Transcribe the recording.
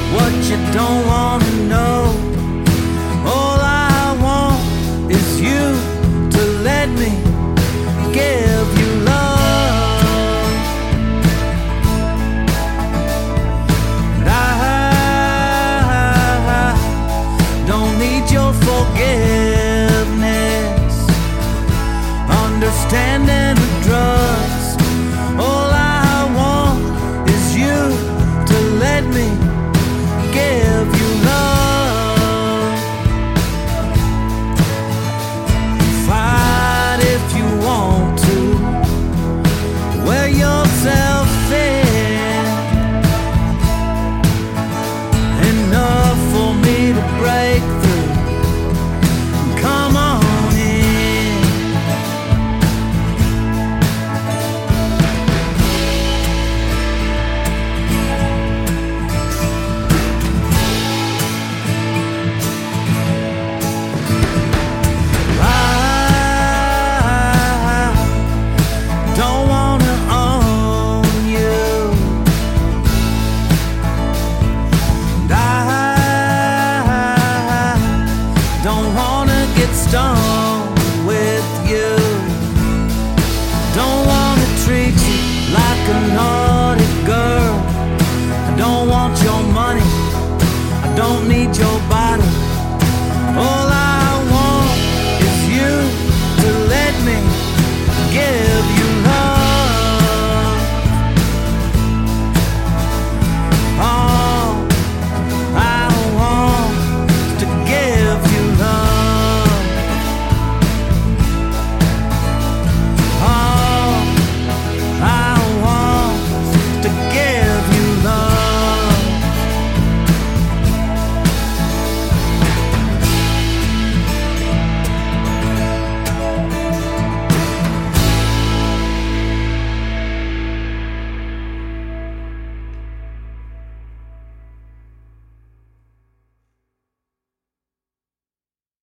what you don't want to know. All I want is you to let me give you love. And I don't need your forgiveness, understanding the drugs. All I want is you to let me give you love. Fight if you want to, wear yourself thin, enough for me to break through. Come on in. I don't wanna own you, and I don't wanna get stoned with you. Don't wanna treat you like a naughty girl. I don't want your money, I don't need your body.